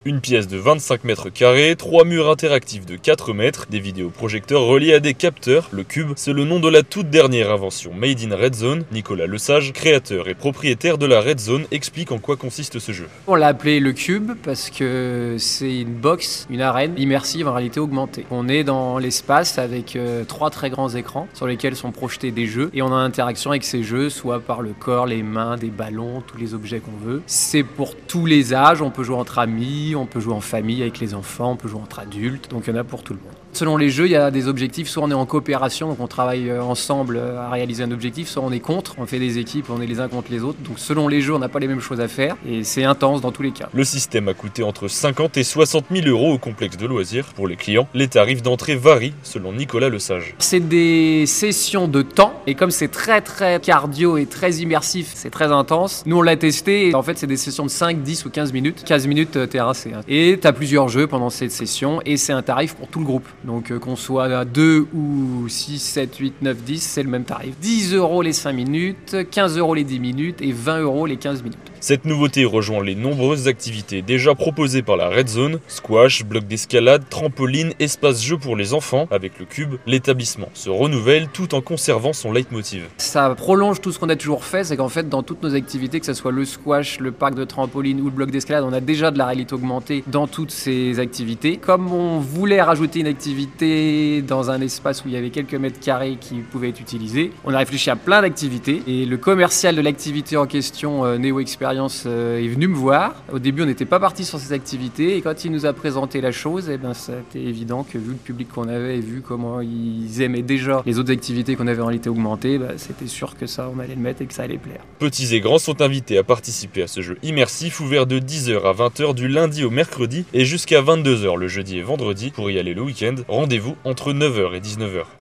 Une pièce de 25 mètres carrés, 3 murs interactifs de 4 mètres, des vidéoprojecteurs reliés à des capteurs. Le Cube, c'est le nom de la toute dernière invention Made in Red Zone. Nicolas Lesage, créateur et propriétaire de la Red Zone, explique en quoi consiste ce jeu. On l'a appelé le Cube parce que c'est une box, une arène immersive en réalité augmentée. On est dans l'espace avec 3 très grands écrans sur lesquels sont projetés des jeux et on a interaction avec ces jeux, soit par le corps, les mains, des ballons, tous les objets qu'on veut. C'est pour tous les âges, on peut jouer entre amis, on peut jouer en famille avec les enfants, on peut jouer entre adultes, donc il y en a pour tout le monde. Selon les jeux, il y a des objectifs, soit on est en coopération, donc on travaille ensemble à réaliser un objectif, soit on est contre, on fait des équipes, on est les uns contre les autres. Donc selon les jeux, on n'a pas les mêmes choses à faire et c'est intense dans tous les cas. Le système a coûté entre 50 et 60 000 euros au complexe de loisirs. Pour les clients, les tarifs d'entrée varient selon Nicolas Lesage. C'est des sessions de temps et comme c'est très cardio et très immersif, c'est très intense. Nous on l'a testé et en fait c'est des sessions de 5, 10 ou 15 minutes. 15 minutes t'es rincé. Et t'as plusieurs jeux pendant cette session et c'est un tarif pour tout le groupe. Donc qu'on soit à 2 ou 6, 7, 8, 9, 10, c'est le même tarif. 10 euros les 5 minutes, 15 euros les 10 minutes et 20 euros les 15 minutes. Cette nouveauté rejoint les nombreuses activités déjà proposées par la Red Zone, squash, bloc d'escalade, trampoline, espace-jeu pour les enfants. Avec le Cube, l'établissement se renouvelle tout en conservant son leitmotiv. Ça prolonge tout ce qu'on a toujours fait, c'est qu'en fait dans toutes nos activités, que ce soit le squash, le parc de trampoline ou le bloc d'escalade, on a déjà de la réalité augmentée dans toutes ces activités. Comme on voulait rajouter une activité dans un espace où il y avait quelques mètres carrés qui pouvaient être utilisés, on a réfléchi à plein d'activités et le commercial de l'activité en question, Neo Experience, est venu me voir. Au début, on n'était pas parti sur ces activités et quand il nous a présenté la chose, c'était évident que vu le public qu'on avait et vu comment ils aimaient déjà les autres activités qu'on avait en réalité augmentée, c'était sûr que ça, on allait le mettre et que ça allait plaire. Petits et grands sont invités à participer à ce jeu immersif ouvert de 10h à 20h du lundi au mercredi et jusqu'à 22h le jeudi et vendredi. Pour y aller le week-end, rendez-vous entre 9h et 19h.